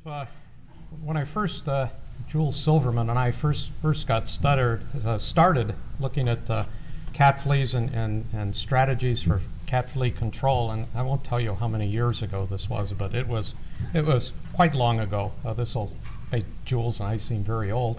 when I first, Jules Silverman and I first got started looking at cat fleas and strategies for cat flea control, and I won't tell you how many years ago this was, but it was quite long ago. This will make Jules and I seem very old.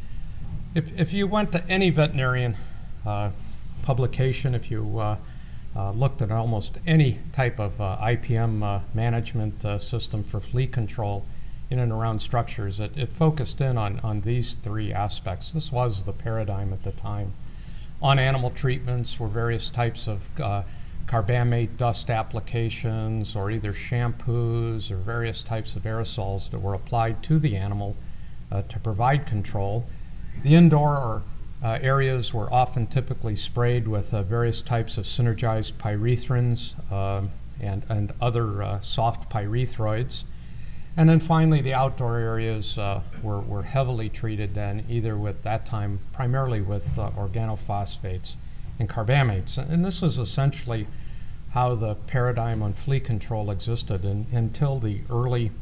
If you went to any veterinarian publication, if you looked at almost any type of IPM management system for flea control in and around structures, it focused in on these three aspects. This was the paradigm at the time. On animal treatments were various types of carbamate dust applications, or either shampoos or various types of aerosols that were applied to the animal to provide control. The indoor areas were often typically sprayed with various types of synergized pyrethrins and other soft pyrethroids. And then finally, the outdoor areas were heavily treated then, either with that time primarily with organophosphates and carbamates. And this is essentially how the paradigm on flea control existed until the early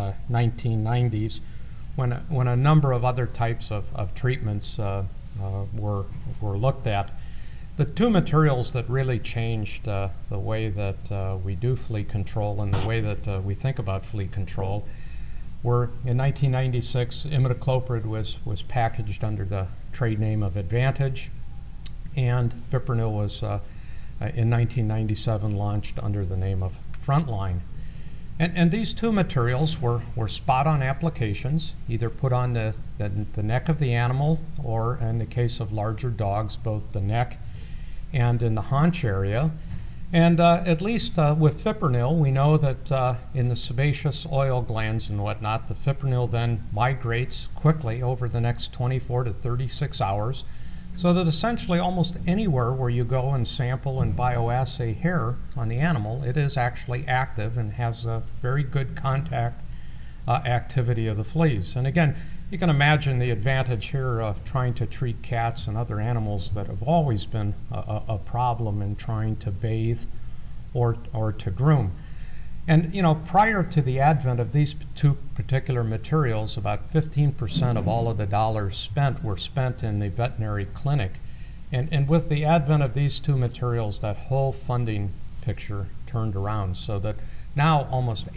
1990s, when a number of other types of treatments were looked at. The two materials that really changed the way that we do flea control and the way that we think about flea control were, in 1996, imidacloprid was packaged under the trade name of Advantage, and Fipronil was, in 1997, launched under the name of Frontline. And these two materials were spot-on applications, either put on the neck of the animal, or in the case of larger dogs, both the neck and in the haunch area. And at least with Fipronil, we know that in the sebaceous oil glands and whatnot, the Fipronil then migrates quickly over the next 24 to 36 hours, so that essentially almost anywhere where you go and sample and bioassay hair on the animal, it is actually active and has a very good contact activity of the fleas. And again, you can imagine the advantage here of trying to treat cats and other animals that have always been a problem in trying to bathe or to groom. And prior to the advent of these two particular materials, about 15% of all of the dollars spent were spent in the veterinary clinic. And with the advent of these two materials, that whole funding picture turned around, so that now almost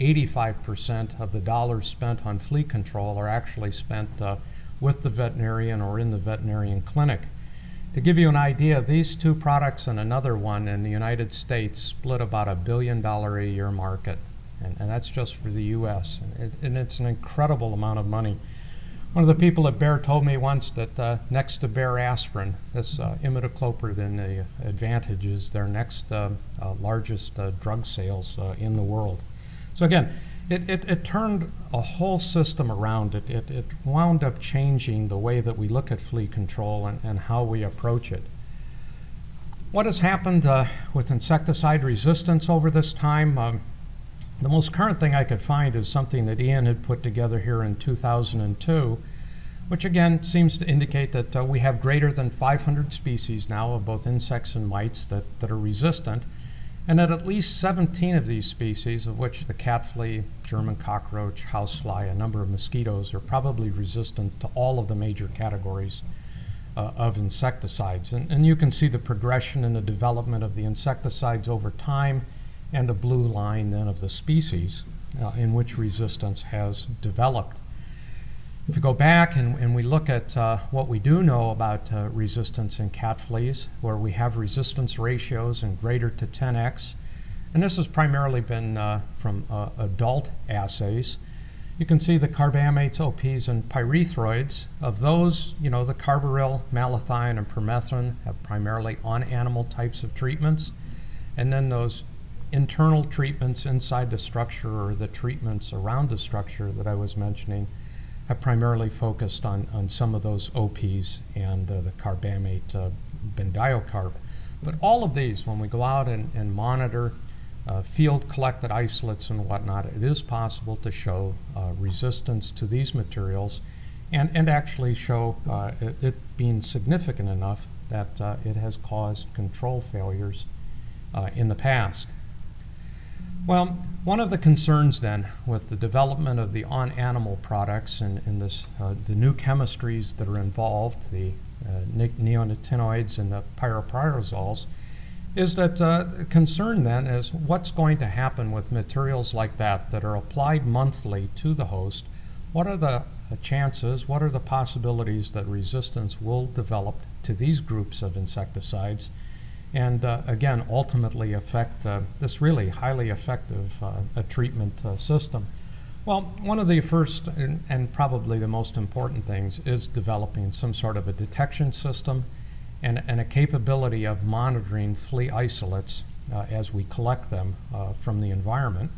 85% of the dollars spent on flea control are actually spent with the veterinarian or in the veterinarian clinic. To give you an idea, these two products and another one in the United States split about $1 billion a year market, and that's just for the U.S. And it's an incredible amount of money. One of the people at Bayer told me once that next to Bayer aspirin, this imidacloprid in the Advantage is their next largest drug sales in the world. So again, it turned a whole system around. It wound up changing the way that we look at flea control and how we approach it. What has happened with insecticide resistance over this time? The most current thing I could find is something that Ian had put together here in 2002, which again seems to indicate that we have greater than 500 species now of both insects and mites that are resistant, and that at least 17 of these species, of which the cat flea, German cockroach, housefly, a number of mosquitoes, are probably resistant to all of the major categories of insecticides. And you can see the progression in the development of the insecticides over time, and the blue line then of the species in which resistance has developed. If you go back and we look at what we do know about resistance in cat fleas, where we have resistance ratios in greater to 10x, and this has primarily been from adult assays, you can see the carbamates, OPs, and pyrethroids. Of those, the carbaryl, malathion, and permethrin have primarily on-animal types of treatments, and then those internal treatments inside the structure, or the treatments around the structure that I was mentioning, have primarily focused on some of those OPs and the carbamate bendiocarb. But all of these, when we go out and monitor field collected isolates and whatnot, it is possible to show resistance to these materials and actually show it being significant enough that it has caused control failures in the past. Well, one of the concerns then with the development of the on-animal products and this, the new chemistries that are involved, the neonicotinoids and the pyropyrazoles, is that concern then is what's going to happen with materials like that that are applied monthly to the host. What are the chances, what are the possibilities that resistance will develop to these groups of insecticides and again ultimately affect this really highly effective treatment system? Well, one of the first and probably the most important things is developing some sort of a detection system and a capability of monitoring flea isolates as we collect them from the environment.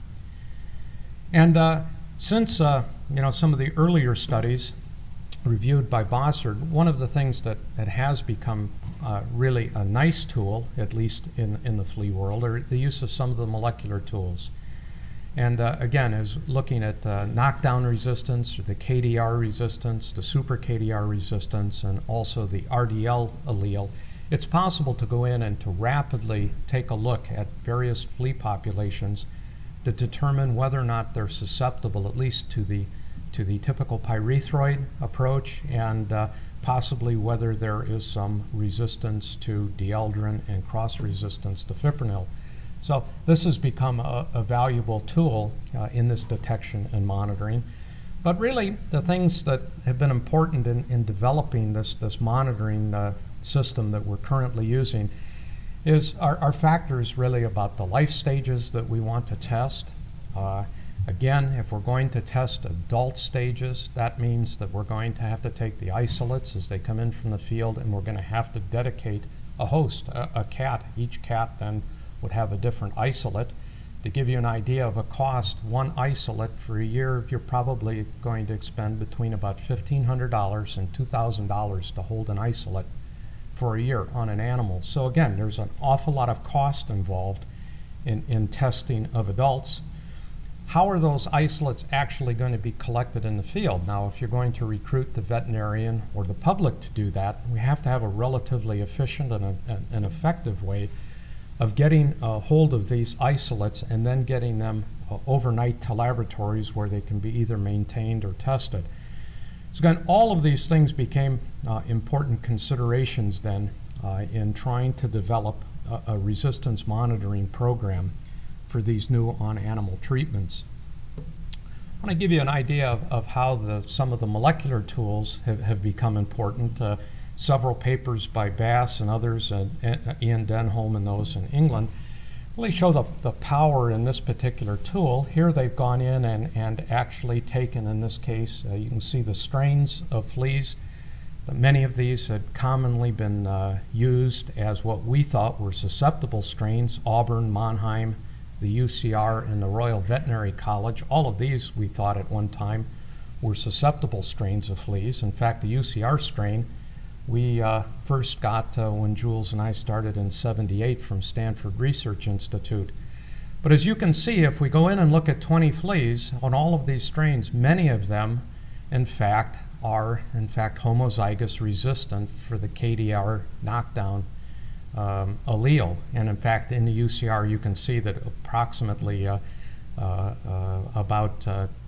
And since some of the earlier studies reviewed by Bossard, one of the things that has become really a nice tool, at least in the flea world, are the use of some of the molecular tools. And again, is looking at knockdown resistance, or the KDR resistance, the super KDR resistance, and also the RDL allele. It's possible to go in and to rapidly take a look at various flea populations to determine whether or not they're susceptible, at least to the typical pyrethroid approach, and possibly whether there is some resistance to dieldrin and cross-resistance to fipronil. So this has become a valuable tool in this detection and monitoring. But really, the things that have been important in developing this monitoring system that we're currently using are factors really about the life stages that we want to test. Again, if we're going to test adult stages, that means that we're going to have to take the isolates as they come in from the field, and we're going to have to dedicate a host, a cat. Each cat then would have a different isolate. To give you an idea of a cost, one isolate for a year, you're probably going to expend between about $1,500 and $2,000 to hold an isolate for a year on an animal. So again, there's an awful lot of cost involved in testing of adults. How are those isolates actually going to be collected in the field? Now, if you're going to recruit the veterinarian or the public to do that, we have to have a relatively efficient and an effective way of getting a hold of these isolates and then getting them overnight to laboratories where they can be either maintained or tested. So again, all of these things became important considerations then in trying to develop a resistance monitoring program for these new on-animal treatments. I want to give you an idea of how some of the molecular tools have become important. Several papers by Bass and others, Ian Denholm and those in England, really show the power in this particular tool. Here they've gone in and actually taken, in this case, you can see the strains of fleas. Many of these had commonly been used as what we thought were susceptible strains: Auburn, Mannheim, the UCR, and the Royal Veterinary College. All of these we thought at one time were susceptible strains of fleas. In fact, the UCR strain we first got when Jules and I started in '78 from Stanford Research Institute. But as you can see, if we go in and look at 20 fleas on all of these strains, many of them in fact are homozygous resistant for the KDR knockdown allele. And in fact, in the UCR you can see that approximately about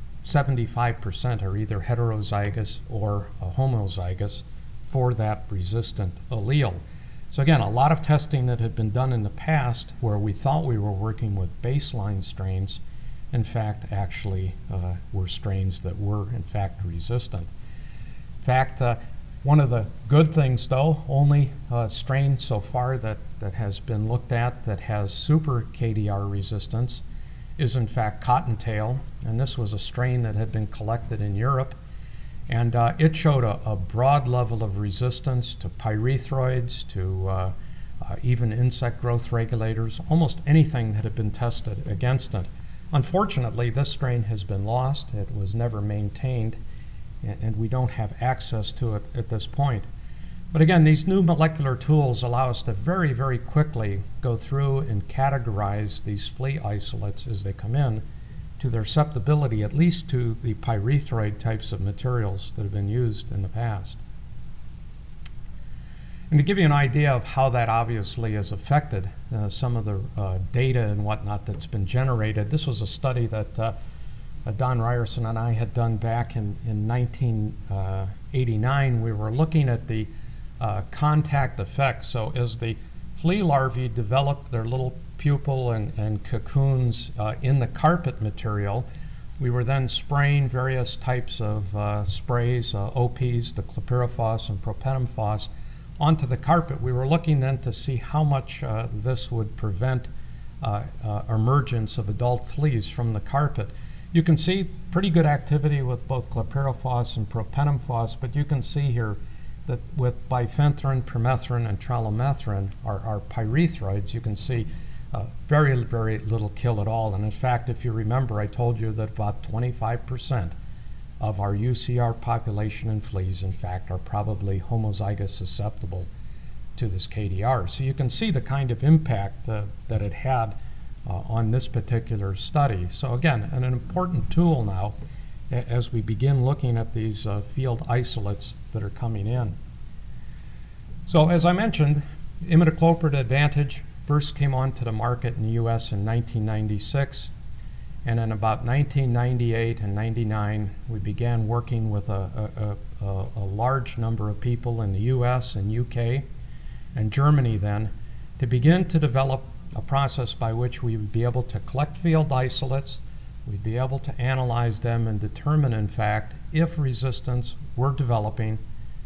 75% are either heterozygous or homozygous for that resistant allele. So again, a lot of testing that had been done in the past where we thought we were working with baseline strains, in fact, actually were strains that were in fact resistant. In fact, one of the good things though, only strain so far that has been looked at that has super KDR resistance is in fact cottontail, and this was a strain that had been collected in Europe. And it showed a broad level of resistance to pyrethroids, to even insect growth regulators, almost anything that had been tested against it. Unfortunately, this strain has been lost. It was never maintained, and we don't have access to it at this point. But again, these new molecular tools allow us to very, very quickly go through and categorize these flea isolates as they come in to their susceptibility, at least to the pyrethroid types of materials that have been used in the past. And to give you an idea of how that obviously has affected some of the data and whatnot that's been generated, this was a study that Don Ryerson and I had done back in 1989. We were looking at the contact effect. So as the flea larvae developed their little pupal and cocoons in the carpet material, we were then spraying various types of sprays, OPs, the chlorpyrifos and propenamphos, onto the carpet. We were looking then to see how much this would prevent emergence of adult fleas from the carpet. You can see pretty good activity with both chlorpyrifos and propenamphos, but you can see here that with bifenthrin, permethrin, and tralomethren, our pyrethroids, you can see very, very little kill at all. And in fact, if you remember, I told you that about 25% of our UCR population in fleas, in fact, are probably homozygous susceptible to this KDR. So you can see the kind of impact that it had on this particular study. So again, an important tool now as we begin looking at these field isolates that are coming in. So as I mentioned, imidacloprid Advantage first came onto the market in the US in 1996, and in about 1998 and 99 we began working with a large number of people in the US and UK and Germany then to begin to develop a process by which we would be able to collect field isolates, we'd be able to analyze them and determine in fact if resistance were developing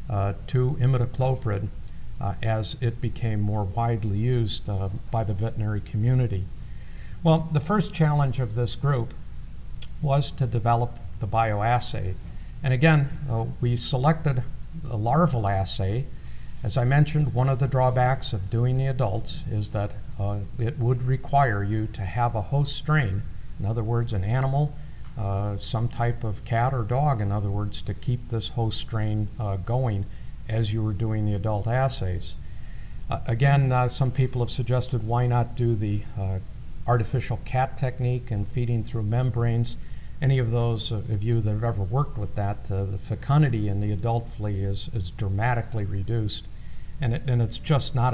to imidacloprid as it became more widely used by the veterinary community. Well, the first challenge of this group was to develop the bioassay. And again, we selected a larval assay. As I mentioned, one of the drawbacks of doing the adults is that it would require you to have a host strain, in other words, an animal, some type of cat or dog, in other words, to keep this host strain going as you were doing the adult assays. Again, some people have suggested why not do the artificial cat technique and feeding through membranes. Any of those of you that have ever worked with that, the fecundity in the adult flea is dramatically reduced, and it's just not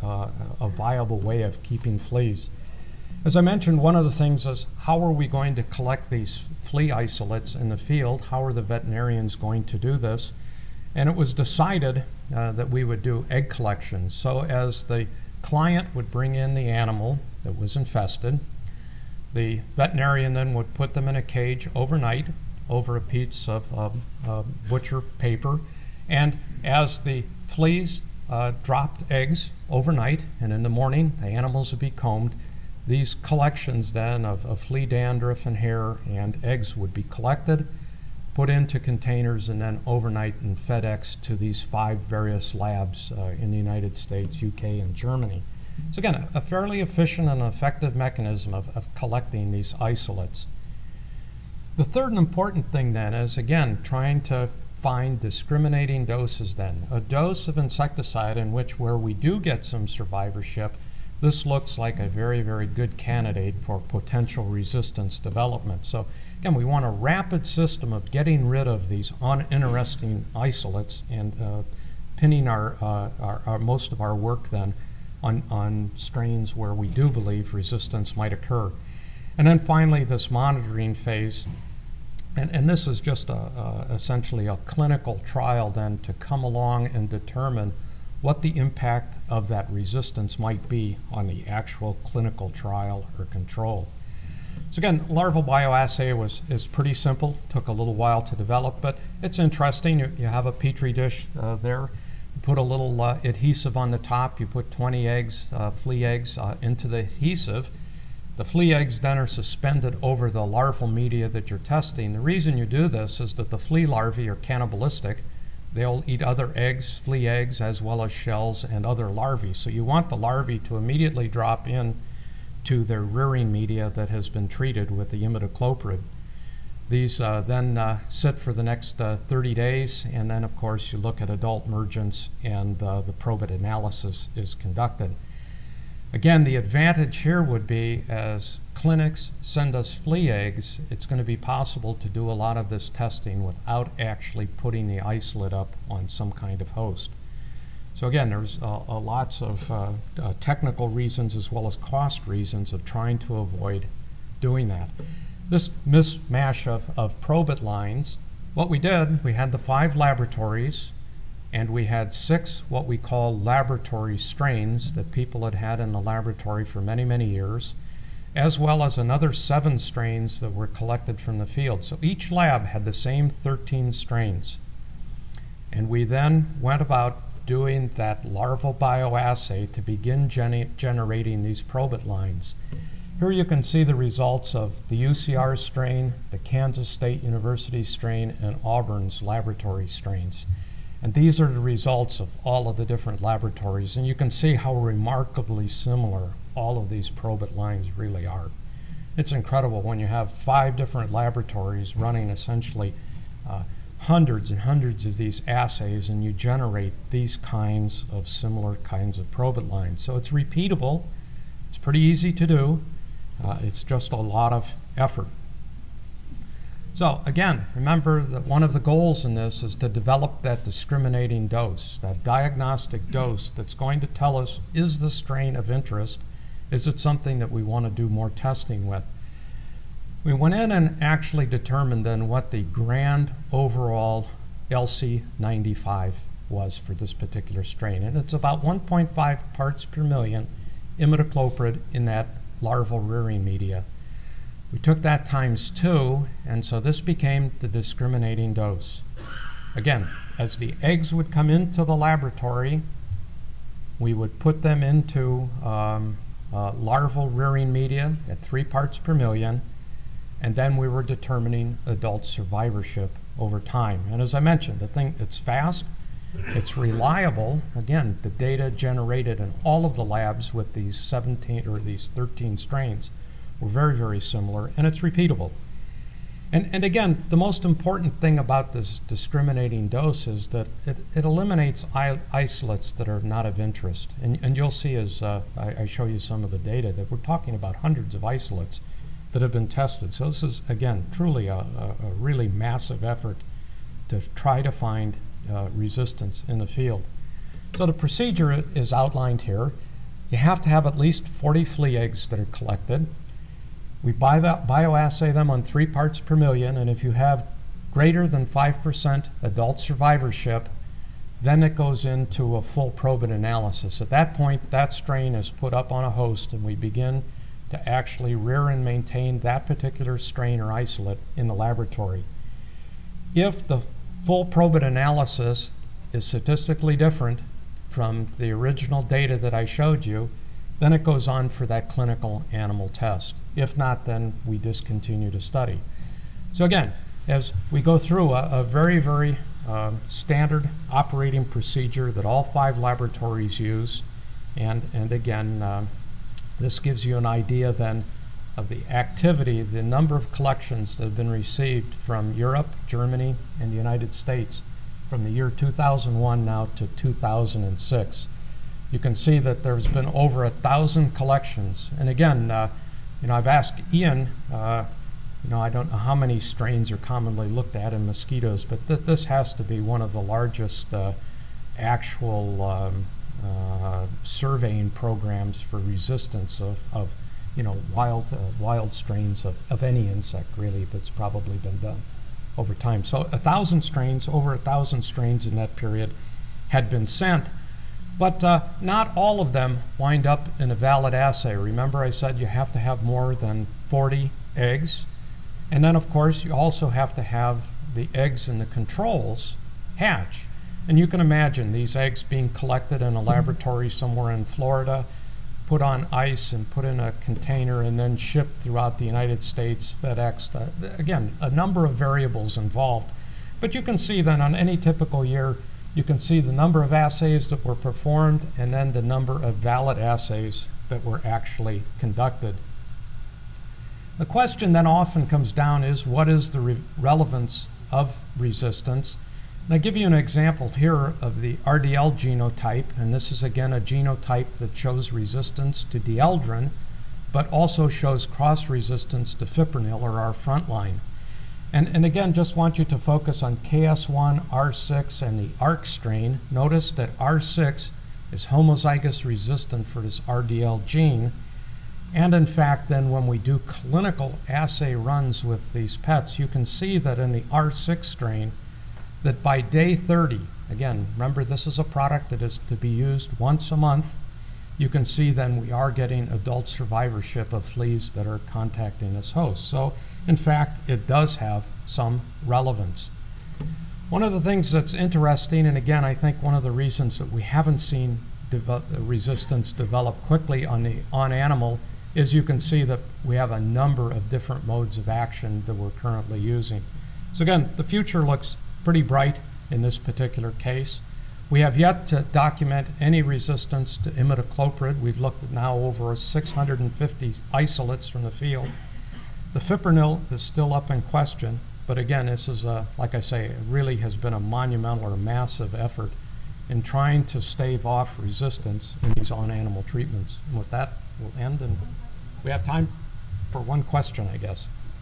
a viable way of keeping fleas. As I mentioned, one of the things is how are we going to collect these flea isolates in the field? How are the veterinarians going to do this? And it was decided that we would do egg collections. So as the client would bring in the animal that was infested, the veterinarian then would put them in a cage overnight over a piece of butcher paper, and as the fleas dropped eggs overnight and in the morning the animals would be combed, these collections then of flea dandruff and hair and eggs would be collected, put into containers, and then overnight and FedEx to these 5 various labs in the United States, UK, and Germany. So again, a fairly efficient and effective mechanism of collecting these isolates. The third and important thing then is, again, trying to find discriminating doses then. A dose of insecticide in which where we do get some survivorship, this looks like a very, very good candidate for potential resistance development. So again, we want a rapid system of getting rid of these uninteresting isolates and pinning our most of our work then on strains where we do believe resistance might occur. And then finally, this monitoring phase, and this is just essentially a clinical trial then to come along and determine what the impact of that resistance might be on the actual clinical trial or control. So again, larval bioassay is pretty simple, took a little while to develop, but it's interesting. You have a petri dish there. You put a little adhesive on the top. You put 20 eggs, flea eggs, into the adhesive. The flea eggs then are suspended over the larval media that you're testing. The reason you do this is that the flea larvae are cannibalistic. They'll eat other eggs, flea eggs, as well as shells and other larvae. So you want the larvae to immediately drop in to their rearing media that has been treated with the imidacloprid. These then sit for the next 30 days, and then of course you look at adult emergence and the probit analysis is conducted. Again, the advantage here would be as clinics send us flea eggs, it's going to be possible to do a lot of this testing without actually putting the isolate up on some kind of host. So again, there's lots of technical reasons as well as cost reasons of trying to avoid doing that. This mismatch of probit lines, what we did, we had the 5 laboratories, and we had 6 what we call laboratory strains that people had had in the laboratory for many, many years, as well as another 7 strains that were collected from the field. So each lab had the same 13 strains. And we then went about doing that larval bioassay to begin generating these probit lines. Here you can see the results of the UCR strain, the Kansas State University strain, and Auburn's laboratory strains. And these are the results of all of the different laboratories. And you can see how remarkably similar all of these probit lines really are. It's incredible when you have 5 different laboratories running essentially hundreds and hundreds of these assays, and you generate these kinds of similar kinds of probit lines. So it's repeatable. It's pretty easy to do. It's just a lot of effort. So again, remember that one of the goals in this is to develop that discriminating dose, that diagnostic dose that's going to tell us, is the strain of interest? Is it something that we want to do more testing with? We went in and actually determined then what the grand overall LC95 was for this particular strain. And it's about 1.5 parts per million imidacloprid in that larval rearing media. We took that times 2, and so this became the discriminating dose. Again, as the eggs would come into the laboratory, we would put them into larval rearing media at 3 parts per million, and then we were determining adult survivorship over time. And as I mentioned, the thing, it's fast, it's reliable. Again, the data generated in all of the labs with these 13 strains were very, very similar, and it's repeatable. And again, the most important thing about this discriminating dose is that it eliminates isolates that are not of interest. And you'll see as I show you some of the data that we're talking about hundreds of isolates that have been tested. So this is, again, truly a really massive effort to try to find resistance in the field. So the procedure is outlined here. You have to have at least 40 flea eggs that are collected. We bioassay them on 3 parts per million, and if you have greater than 5% adult survivorship, then it goes into a full probit analysis. At that point, that strain is put up on a host, and we begin to actually rear and maintain that particular strain or isolate in the laboratory. If the full probit analysis is statistically different from the original data that I showed you, then it goes on for that clinical animal test. If not, then we discontinue the study. So again, as we go through a very, very standard operating procedure that all 5 laboratories use, and again, this gives you an idea then of the activity, the number of collections that have been received from Europe, Germany, and the United States from the year 2001 now to 2006. You can see that there's been over 1,000 collections. And again, I've asked Ian, I don't know how many strains are commonly looked at in mosquitoes, but this has to be one of the largest actual surveying programs for resistance of wild strains of any insect, really, that's probably been done over time. So 1,000 strains, over 1,000 strains in that period had been sent. But not all of them wind up in a valid assay. Remember I said you have to have more than 40 eggs. And then, of course, you also have to have the eggs in the controls hatch. And you can imagine these eggs being collected in a laboratory somewhere in Florida, put on ice and put in a container, and then shipped throughout the United States, FedEx. Again, a number of variables involved. But you can see then on any typical year, you can see the number of assays that were performed and then the number of valid assays that were actually conducted. The question then often comes down is, what is the relevance of resistance? And I give you an example here of the RDL genotype, and this is again a genotype that shows resistance to dieldrin, but also shows cross-resistance to fipronil, or our frontline. And again, just want you to focus on KS1, R6, and the ARC strain. Notice that R6 is homozygous resistant for this RDL gene. And in fact, then when we do clinical assay runs with these pets, you can see that in the R6 strain, that by day 30, again, remember this is a product that is to be used once a month, you can see then we are getting adult survivorship of fleas that are contacting this host. So, in fact, it does have some relevance. One of the things that's interesting, and again, I think one of the reasons that we haven't seen resistance develop quickly on the on-animal is you can see that we have a number of different modes of action that we're currently using. So again, the future looks pretty bright in this particular case. We have yet to document any resistance to imidacloprid. We've looked at now over 650 isolates from the field. The fipronil is still up in question, but again, this is, like I say, it really has been a monumental or massive effort in trying to stave off resistance in these on-animal treatments. And with that, we'll end, and we have time for one question, I guess.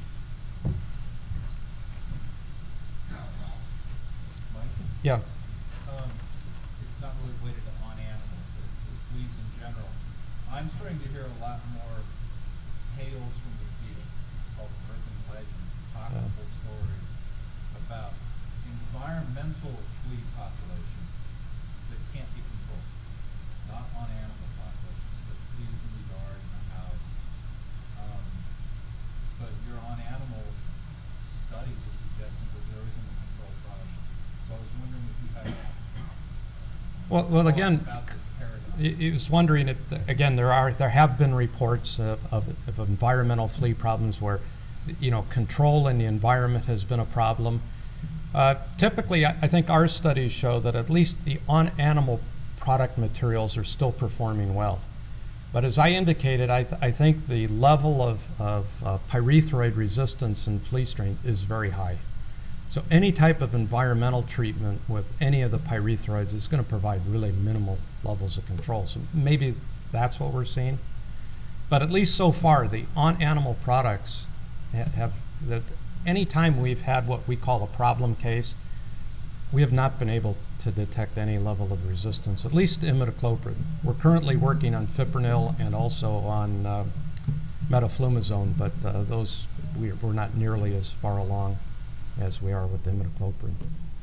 Mike? Yeah. It's not really related to on-animals, but to fleas in general. I'm starting to hear a lot more tales from the field, called urban legends, apocryphal stories about environmental flea populations that can't be controlled. Not on-animal populations, but fleas in the yard, in the house. But your on-animal studies are suggesting that there isn't a control problem. So I was wondering if you had Well, again, about this paradigm. I was wondering if, again, there have been reports of environmental flea problems where, control in the environment has been a problem. Typically, I think our studies show that at least the on-animal product materials are still performing well. But as I indicated, I think the level of pyrethroid resistance in flea strains is very high. So any type of environmental treatment with any of the pyrethroids is going to provide really minimal levels of control. So maybe that's what we're seeing. But at least so far, the on-animal products have that any time we've had what we call a problem case, we have not been able to detect any level of resistance, at least to imidacloprid. We're currently working on fipronil and also on metaflumizone, but those we're not nearly as far along as we are with imidacloprid.